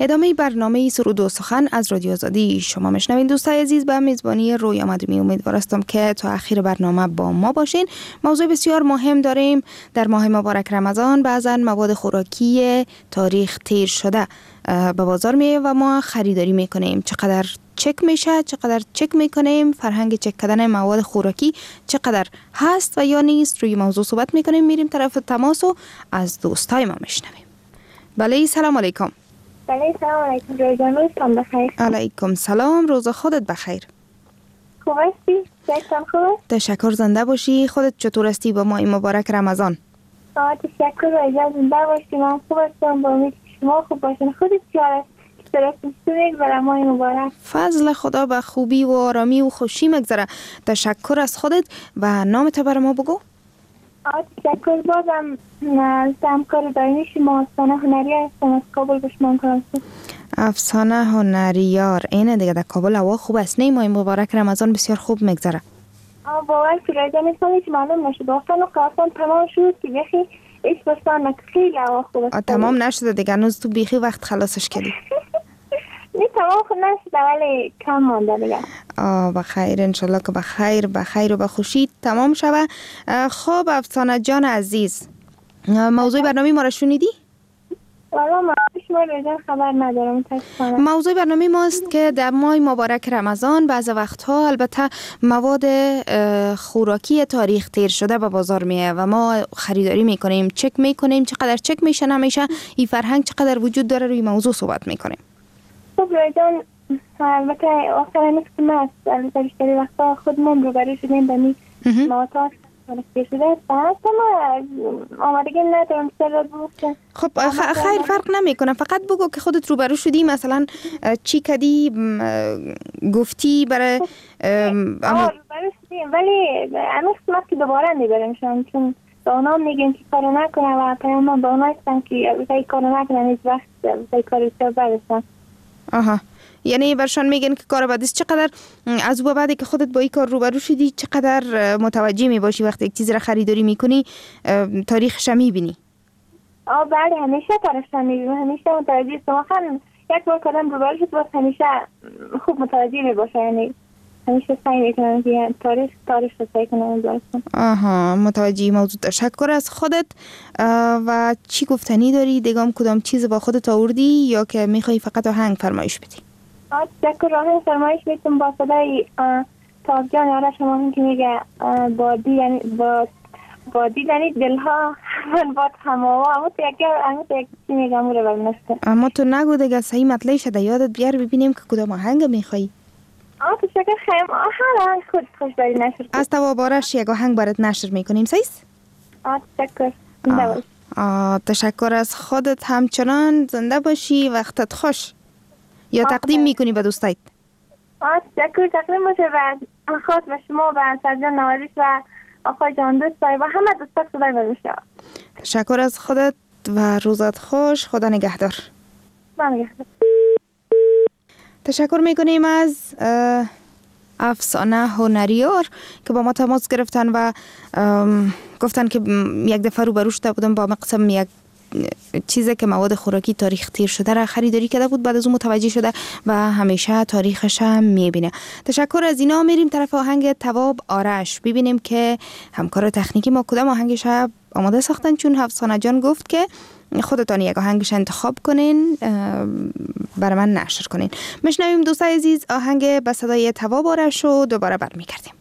ادامه برنامه سرود و سخن از رادیو آزادی شما میشنوین. دوستای عزیز، به میزبانی رویا مدومی امیدوار هستم که تا اخیر برنامه با ما باشین. موضوع بسیار مهم داریم. در ماه مبارک رمضان بعضا مواد خوراکی تاریخ تیر شده به بازار میه و ما خریداری میکنیم. چقدر چک میشه، چقدر چک میکنیم، فرهنگ چک کردن مواد خوراکی چقدر هست و یا نیست، روی موضوع صحبت میکنیم. میریم طرف تماس و از دوستای ما میشنویم. بله، سلام علیکم. بله، سلام علیکم. روزتون بخیر. علیکم سلام، روز خودت بخیر. خوب هستی؟ صحتتان خوبه؟ تشکر، زنده باشی. خودت چطور هستی با ماه مبارک رمضان؟ تشکر، روزتون زنده باشی. من خوب هستم، با امید شما خوب باشین. خودت چطور هستی؟ برای ماه مبارک فضل خدا به خوبی و آرامی و خوشی مگذره. تشکر از خودت و نامت بر ما بگو. تشکر. بازم همکار دائمی شما افسانه هنریار هستم از کابل به شما کنم. افسانه هنریار، اینه دیگه. در کابل هوا خوب است نه؟ ماه مبارک رمضان بسیار خوب مگذره. باور که رایجان نیستم که معلوم نشد. آفتان و قاسان تمام شد که بخی ایش بستان خیلی هوا خوب است. تمام نشده دیگه، هنوز تو بیخی وقت خلاصش کردی. نه تمام خود نشده ولی کم مانده دیگه. بخیر، انشالله که بخیر و بخوشی تمام شوه. خب افسانه جان عزیز، موضوع برنامه ما را شنیدی؟ والا ما رایجان خبر ندارم متاسفانه. موضوع برنامه ماست که در ماه مبارک رمضان بعض وقتها البته مواد خوراکی تاریخ تیر شده به بازار میه و ما خریداری میکنیم، چک میکنیم چقدر چک میشه نمیشه، این فرهنگ چقدر وجود داره، روی موضوع صحبت میکنیم. خب رایجان البته آخرین نیست که ما البته بیشتری وقتا خودمون روبرو شدیم به می مواد تیر شده است. ما آمادگی ندارم سر بود. خب خیر، فرق نمیکنه، فقط بگو که خودت روبرو شدی، مثلا چی کدی گفتی برای روبرو شدیم ولی هنوز قسمت که دوباره میبرمشان، چون به اونا میگن که کارو نکنه و پیام به اونا هستن که ای کارو نکنن هیچ وقت ای کاری بسیار برسن. یعنی برشان میگن که کار بدیست. چقدر از او بعدی که خودت با این کار روبرو شدی چقدر متوجه میباشی وقتی یک چیز را خریداری میکنی تاریخش میبینی؟ بله، همیشه تاریخش میبینی، همیشه متوجه است. واقعا یک بار کردم روبرو شد باز همیشه خوب متوجه میباشه، یعنی همیشه سعی میکنم که تاریخ رو سعی کنم برسم. متوجه موضوع. تشکر از خودت. و چی گفتنی داری؟ دیگه کدام چیز با خودت آوردی یا که میخوای فقط آهنگ فرمایش بدی؟ تشکر. آهنگ فرمایش میتونم با صدای تازجان آرش شما که میگه با دیدنی دلها من باد هماوا. اما تو یک چی میگم رو برنسته. اما تو نگو دیگه، صحیح مطلعی شده، یادت بیار ببینیم که کدام آهنگ میخوایی. تشکر. خیلی آهنگ خود خوش داری نشر از توابارش یک آهنگ برات نشر میکنیم. سیست؟ تشکر. تشکر از خودت. همچنان زنده باشی، وقتت خوش. یا تقدیم میکنی به دوستایت؟ تشکر. تقدیم باشه و خاص به شما و سرجان نوازش و آقای جان دوستای و همه دوستات خدای بمیشه. تشکر از خودت و روزت خوش. خدا نگهدار. تشکر میکنیم از افسانه هنریار که با ما تماس گرفتن و گفتن که یک دفعه روبرو شده بودم با مقسم یک چیزی که مواد خوراکی تاریخ تیر شده را خریداری کرده بود، بعد از اون متوجه شده و همیشه تاریخش هم میبینه. تشکر از اینا. میریم طرف آهنگ تواب آرش ببینیم که همکار تکنیکی ما کدام آهنگش آماده ساختن، چون افسانه جان گفت که خودتان یک آهنگش انتخاب کنین برای من نشر کنین. میشنویم دوستای عزیز آهنگ به صدای تواب آرش رو دوباره برمیگردیم.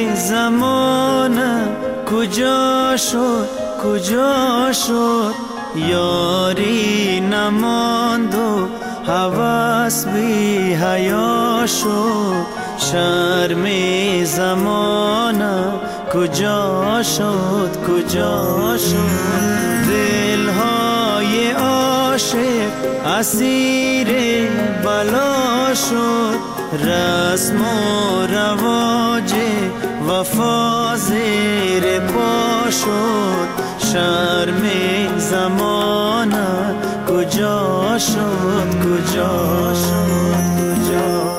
کجا شد یاری نماند و هوس بی حیا شد، شرم زمانه کجا شد کجا شد. دلهای عاشق اسیر بلا شد، رسم و رواج وفا زیر پا شد، شرم زمانه کجا شد کجا شد کجا.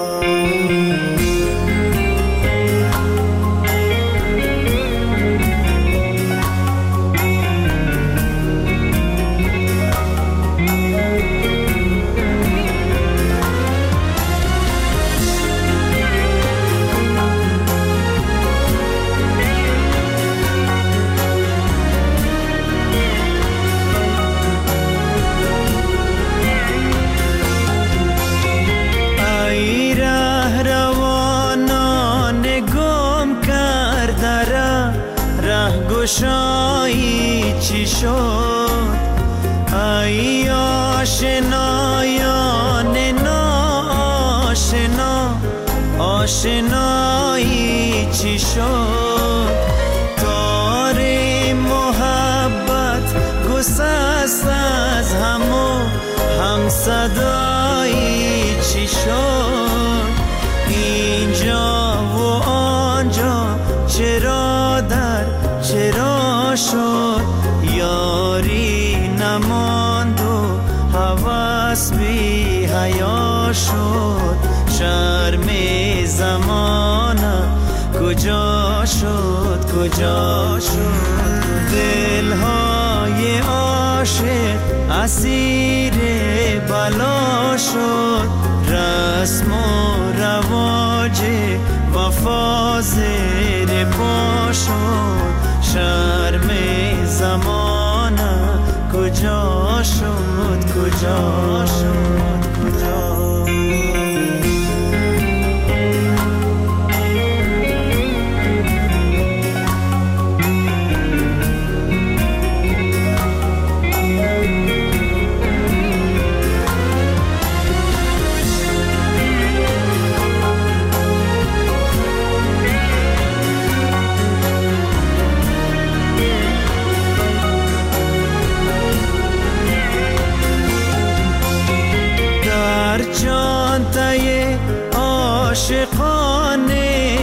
گشایی چی شد؟ ای آشنایان ناآشنا، آشنایی چی شد؟ تار محبت گسست از هم صدایی چی شد؟ اینجا و آنجا چرا در چرا شد؟ یاری نماند و هوس بی حیا شد، شرم زمانه کجا شد کجا شد. دلهای عاشق اسیر بلا شد، رسم و رواج وفا زیر پا شد، شرم زمانه کجا شد کجا شد کجا. چانتای عاشقان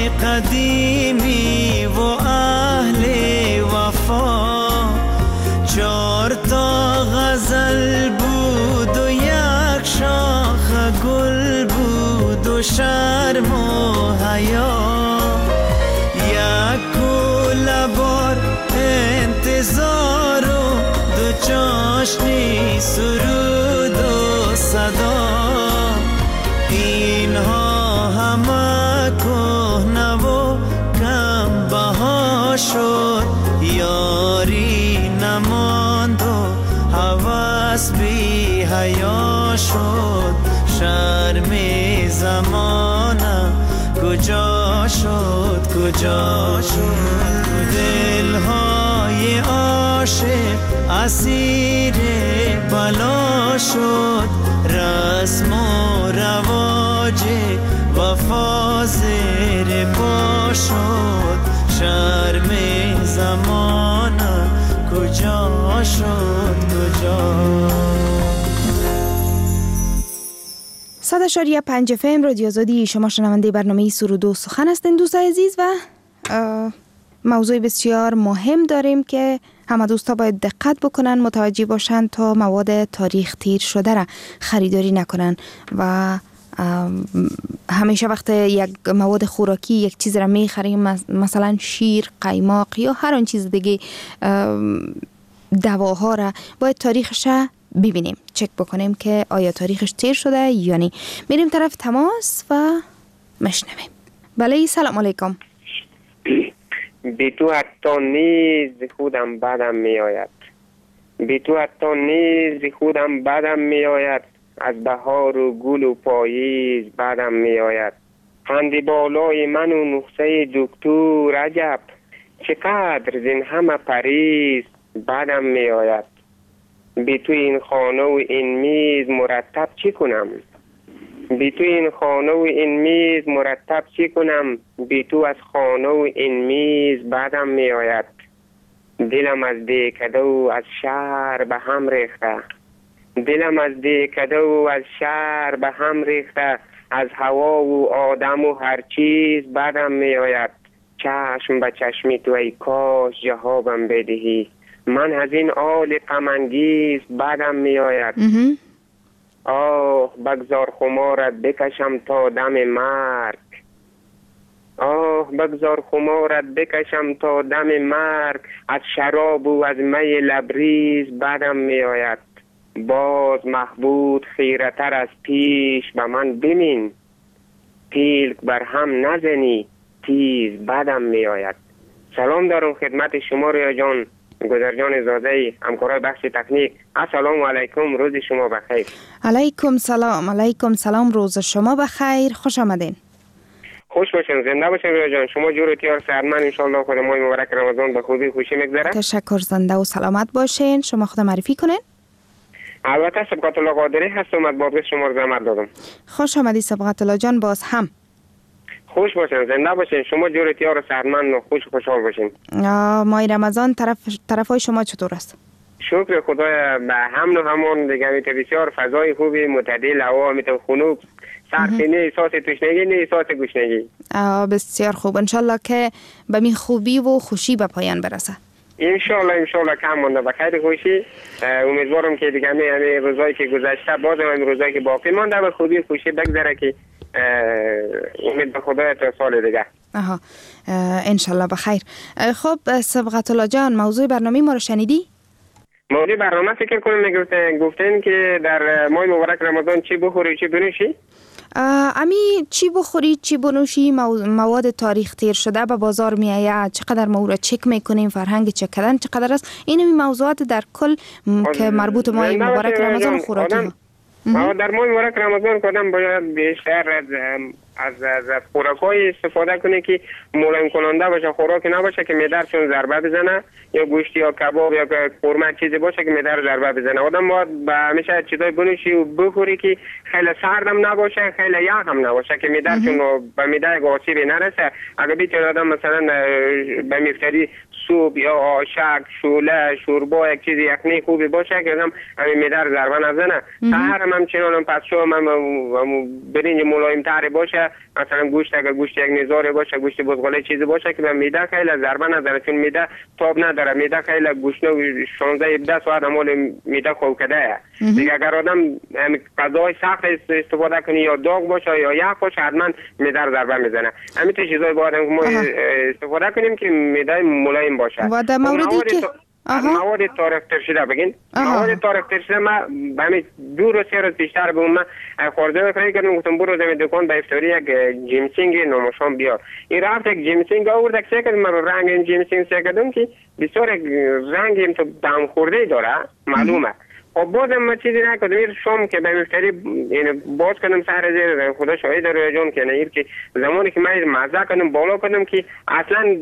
قدیمی و اهل وفا، 4 تا غزل بود و 1 شاخ گل بود و شرم و حیا، 1 کوله بار انتظار و 2 چاشنی سرود و صدا. اینها همه کهنه و کم بها شد، یاری نماند و هوس بی حیا شد، شرم زمانه کجا شد کجا شد. دلهای عاشق اسیر بلا شد، رسم و رواج وفا زیر پا شد، شرم زمانه کجا شد کجا. 100.5 FM رادیو آزادی، شما شنونده برنامه سرود و سخن هستین دوستای عزیز و موضوع بسیار مهم داریم که همه دوستا باید دقت بکنن، متوجه باشن تا مواد تاریخ تیر شده را خریداری نکنن و همیشه وقت یک مواد خوراکی یک چیز را میخریم، مثلا شیر، قیماق یا هر آن چیز دیگه دواها را باید تاریخش ببینیم، چک بکنیم که آیا تاریخش تیر شده یا نه. میریم طرف تماس و مشنویم. بله سلام علیکم. بی تو حتی نیز خودم بدم می آید، بی تو حتی نیز خودم بدم می آید، از بهار و گل و پاییز بدم می آید. خند بالای من و نقطه دکتر عجب، چقدر زین همه پریز بدم می آید. بی تو این خانه و این میز مرتب چی کنم؟ بی تو این خانه و این میز مرتب چی کنم؟ بی تو از خانه و این میز بعدم می آید. دلم از دیکده و از شهر به هم ریخته. دلم از دیکده و از شهر به هم ریخته. از هوا و آدم و هر چیز بعدم می آید. چشم به چشمی تو ای کاش جوابم بدهی. من از این آل غم انگیز بعدم می آید. آه بگذار خمارت بکشم تا دم مرگ. آه بگذار خمارت بکشم تا دم مرگ. از شراب و از می لبریز بعدم می آید. باز محبود خیرتر از پیش به من بمین. پیلک بر هم نزنی تیز بعدم می آید. سلام دارم خدمت شما رویا جان، گذرجان زاده، همکارای بخش تکنیک. السلام علیکم، روز شما بخیر. علیکم سلام. علیکم سلام، روز شما بخیر. خوش آمدین. خوش باشین، زنده باشین رویا جان. شما جور تیار سرمن انشالله خود ماه مبارک رمضان به خوبی خوشی میگذره. تشکر، زنده و سلامت باشین. شما خود معرفی کنین. البته سبقت الله قادری هستم، از بابت شما رو زحمت دادم. خوش آمدی سبقت الله جان. باز هم خوش باشین، زنده باشین. شما جور تیار سرمن و خوشحال باشین. ماه رمضان طرفای شما چطور است؟ شکر خدای به همون و همون دیگه. میتونه بسیار فضای خوبی معتدل، هوا میتونه خنک، سختی نه احساس تشنگی نه احساس گشنگی. بسیار خوب، انشالله که به می خوبی و خوشی به پایان برسه. انشالله کم مونده به خیر خوشی. امیدوارم که دیگه همه روزایی که گذشته باز هم روزایی که باقی مونده به خوبی خوشی بگذره، که امید به خدا تا سال دیگه. انشالله بخیر. خب سبقت الله جان، موضوع برنامه ما رو شنیدی؟ موضوع برنامه فکر کنم گفتین که در ماه مبارک رمضان چی بخوری چی بنوشی؟ امی چی بخوری چی بنوشی، مواد تاریخ تیر شده به بازار می آید، چقدر ما او را چک میکنیم، فرهنگ چک کردن چقدر است. این موضوعات در کل که مربوط ماه مبارک رمضان خوراکی ها. در ماه مبارک رمضان کدام باید بیشتر از خوراک‌های استفاده کنه که ملایم کننده باشه، خوراک نباشه که معده‌شون ضربه بزنه، یا گوشت یا کباب یا قورمه چیزی باشه که معده رو ضربه بزنه. آدم باید به همیشه چیزای بنوشی و بخوری که خیلی سردم نباشه، خیلی یخ هم نباشه، که معده‌شون به معده آسیبی نرسه. اگه بیچاره آدم مثلا به مفتری سوپ یا آشک، شوله، شوربا یک چیز یخنی خوبی باشه که آدم همین معده رو ضربه نزنه. سحر هم همچنان پس شو برنج ملایم تر باشه، مثلا گوشت اگر گوشت یک نزاره باشه، گوشت بزغاله چیزی باشه که به معده خیلی ضربه نداره، چون معده تاب نداره. معده خیلی گوشت و 16-17 ساعت مال معده خوب کرده. دیگه اگر آدم غذای سخت استفاده کنه یا داغ باشه یا یخ باشه، حتما معده رو ضربه میزنه. همین تو چیزای باید ما استفاده کنیم که معده ملایم باشه. و در موردی که مواد تاریخ تر شده بگین، مواد تاریخ تر شده ما همین 2 روز 3 روز بیشتر به اون خورده کاری کردم، گفتم برو در دکان به افطاری یک جیمسینگ نماشام بیار. این رفت یک جیمسینگ آورد، که کردم من رنگ این جیمسینگ کردم که بسیار رنگی تو دم خورده داره معلومه. خب بازم من چیزی نکردم. این شام که به مفتری باز کردم سر زیر، خدا شاهد داره جان که نه، که زمانی که من مزه کردم بالا کردم که اصلا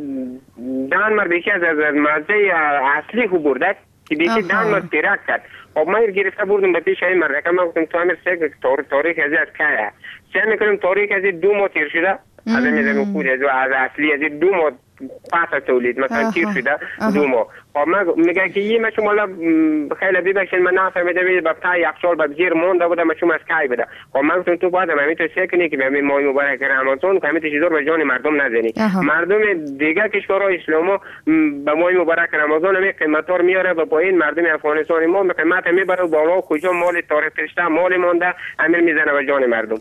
دان مر بیشتر از مزه اصلی خوب برده که بیشتر دان مر تیرک کرد. خب من گرفته بردم به پیش این مرد، من گفتم تو امیر سگ تاریخ از که سه میکنم تاریخ از 2 ماه تیر شده از میذارم خود از اصلی از 2 ماه پس تولید مثلا تیر شده 2 ماه. خب من میگه که این شما خیلی ببخشید من نفهمیدم به پای یخچال به زیر مونده بودم شما از کی بده. خب من گفتم تو باید همین تو سکنی که به ماه مبارک رمضان همین چیزا به جان مردم نزنی. مردم دیگه کشورهای اسلامو به ماه مبارک رمضان همین قیمتا رو میاره و پایین مردم افغانستان ما قیمت میبره بالا، کجا مال تاریخ فرشته مال مونده همین میزنه به جان مردم.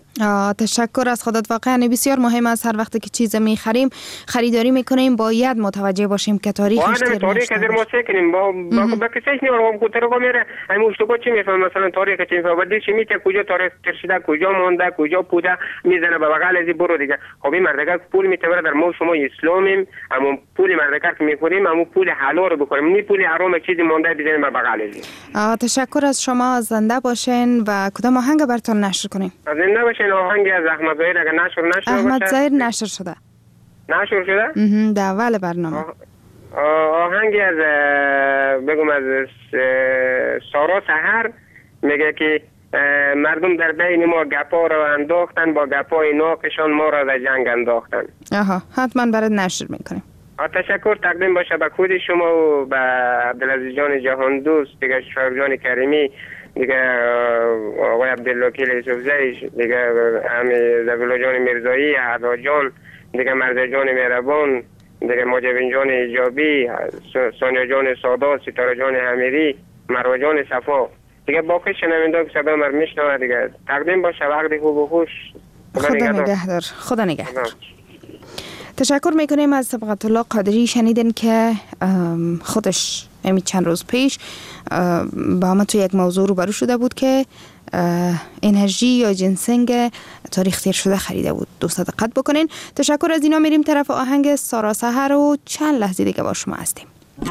تشکر از خودت. واقعا بسیار مهم است هر وقتی که چیز میخریم خریداری میکنیم باید متوجه باشیم که تاریخش ما سکنیم با کسیش نیارم کترگاه میره همین اشتباه چی میفهم، مثلا تاریخ چی میفهم بدی چی میته کجا تاریخ ترشیده کجا مونده کجا پوده میزنه به بغل ازی برو دیگه. خب این مردگار پول میتونه در ما شما اسلامیم، اما پول مردگار که میخوریم اما پول حلال رو بخوریم، نی پول حرام چیزی مونده بزنیم به بغل ازی. تشکر از شما، زنده باشین و کدام آهنگ براتون نشر کنیم؟ زنده باشین. آهنگ از احمد ظاهر اگر نشر احمد ظاهر نشر شده. نشر شده؟ در اول برنامه. آهنگی از بگم از سارا سحر میگه که مردم در بین ما گپا رو انداختن، با گپای ناکشان ما را در جنگ انداختن. آها، حتما برات نشر میکنیم. تشکر تقدیم باشه به خود شما و به عبدالعزیز جان جهان دوست، دیگه شفیق جان کریمی، دیگه آقای عبدالوکیل یوسفزی، دیگه همه زبیلا جان میرزایی، عدا جان، دیگه مرزا جان مهربان، دیگه ماجبین جان ایجابی، سانیا جان سادا، ستاره جان امیری، مروه جان صفا، دیگه باقی شنونده که صدا مر میشنوه. دیگه تقدیم باشه وقتی خوب و خوش. خدا نگهدار. خدا نگهدار. تشکر میکنیم از صبغت الله قادری. شنیدین که خودش چند روز پیش با ما تو یک موضوع روبرو شده بود که انرژی یا جنسینگ تاریخ تیر شده خریده بود. دوستا دقت بکنین. تشکر از اینا. میریم طرف آهنگ سارا سحر و چند لحظه دیگه با شما هستیم.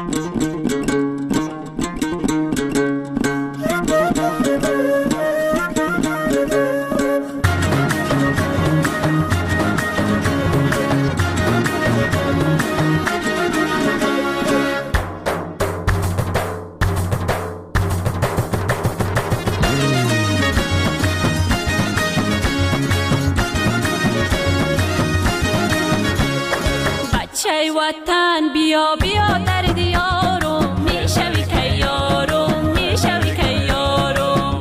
وطن بیا بیا در دیارو، میشوی که یارو، میشوی که یارو،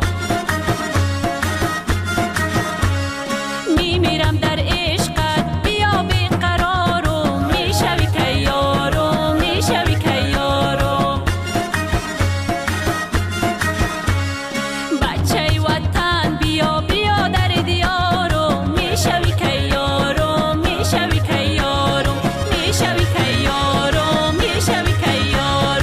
میمیرم در عشقت بیا بیقرارو، میشوی که یارو، میشوی که یارو، بچه وطن بیا بیا در دیارو، میشوی که یارو، میشوی که یارو، میشوی که یارو، میشوی که یارو.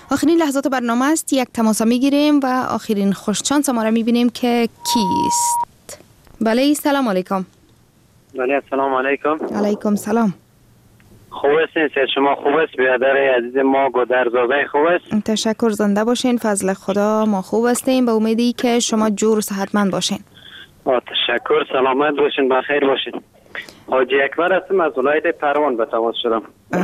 آخرین لحظات برنامه است، یک تماس میگیریم و آخرین خوششانس ما را میبینیم که کیست. بله سلام علیکم. بله سلام علیکم. علیکم سلام. خوب هستین؟ شما خوب است؟ برادر عزیز ما گودرزاده خوب است؟ تشکر، زنده باشین. فضل خدا ما خوب هستیم، به امیدی که شما جور و صحتمند باشین. تشکر، سلامت باشین، بخیر باشین. حاجی اکبر هستم، از ولایت پروان به تماس شدم.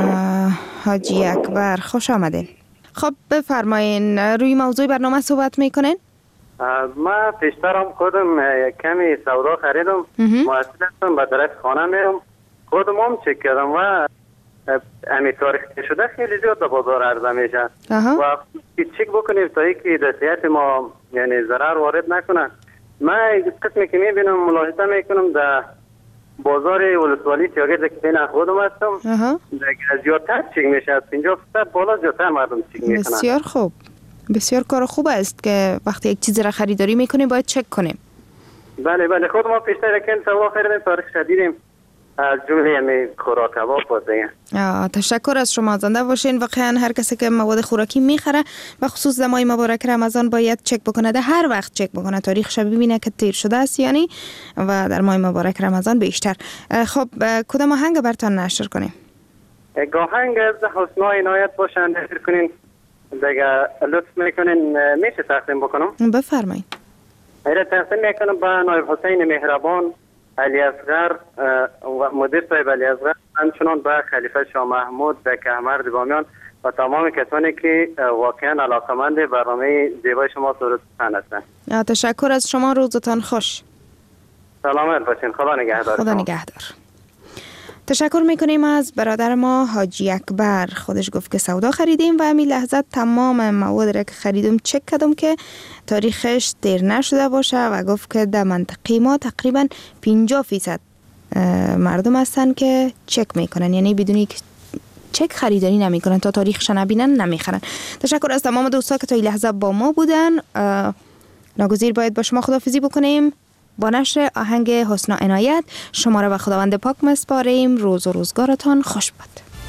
حاجی اکبر خوش آمدین. خب بفرمایین، روی موضوع برنامه صحبت میکنین؟ ما پیشترم خودم کمی سودا خریدم، محصول هستم، به طرف خانه میرم، خودم هم چک کردم و امی تاریخ شده خیلی زیاد به بازار عرضه میشه و چک بکنیم تا اینکه در صحت ما یعنی ضرر وارد نکنه. من قسمی که میبینم ملاحظه میکنم در بازار ولسوالی تیاگرد که بین خودم هستم زیادتر چک میشه، از 50% بالا زیادتر مردم چک میکنن. بسیار خوب، بسیار کار خوب است که وقتی یک چیزی را خریداری میکنیم باید چک کنیم. بله بله، خود ما پیشتر کن سوا خریدیم، تاریخ شدیدیم از جمله همی خوراک کباب بازه. تشکر از شما، زنده باشین. واقعا هر کسی که مواد خوراکی میخره و خصوص در ماه مبارک رمضان باید چک بکنه، در هر وقت چک بکنه، تاریخش ببینه که تیر شده است یعنی، و در ماه مبارک رمضان بیشتر. خب کدام آهنگ براتون نشر کنیم؟ آهنگ از حسنا عنایت باشن نشر کنین دیگه، لطف میکنین میشه تقدیم بکنم؟ بفرمایید. ایره تقدیم میکنم به نایب حسین مهربان، علی اصغر و مدیر صاحب علی اصغر، همچنان به خلیفه شاه محمود، به کهمرد بامیان و تمام کسانی که واقعا علاقمند برنامه زیبای شما سرود هستند. تشکر از شما، روزتان خوش. سلامت باشین، خدا نگهدار. خدا نگهدار. تشکر میکنیم از برادر ما حاجی اکبر. خودش گفت که سودا خریدیم و همین لحظه تمام مواد را که خریدم چک کردم که تاریخش دیر نشده باشه و گفت که در منطقه ما تقریبا 50% مردم هستن که چک میکنن، یعنی بدونی که چک خریداری نمیکنن، تا تاریخش نبینن نمیخرن. تشکر از تمام دوستا که تا این لحظه با ما بودن. ناگزیر باید با شما خداحافظی بکنیم. با نشر آهنگ حسنا عنایت شما را به خداوند پاک مسپاریم. روز و روزگارتان خوش باد.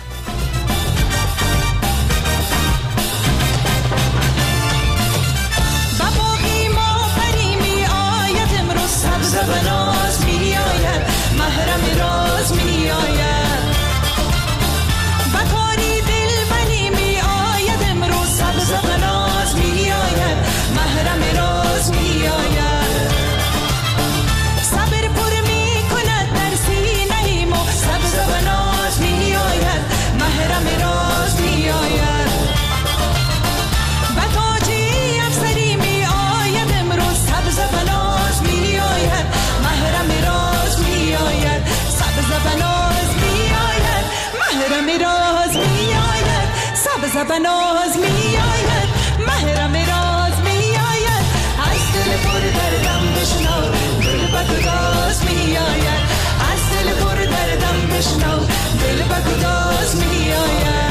باباقی ما پری می آید، امروز سبز و ناز می آید، محرم راز می آید. بکاری دل منی می آید، امروز سبز و ناز می آید، محرم راز می آید. زباناز می آید، محرم راز می آید. از دل پر دردم بشنو، دل بگداز می آید. از دل پر دردم بشنو، دل بگداز می آید.